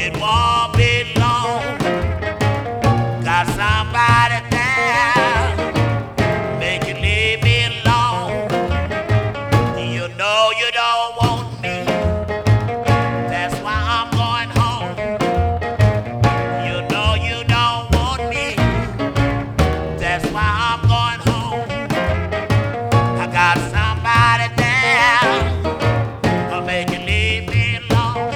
It won't be long. Got somebody there. Make you leave me alone. You know you don't want me. That's why I'm going home. You know you don't want me. That's why I'm going home. I got somebody there. I'll make you leave me alone.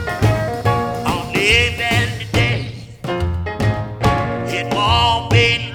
I'm leaving today. It won't be long.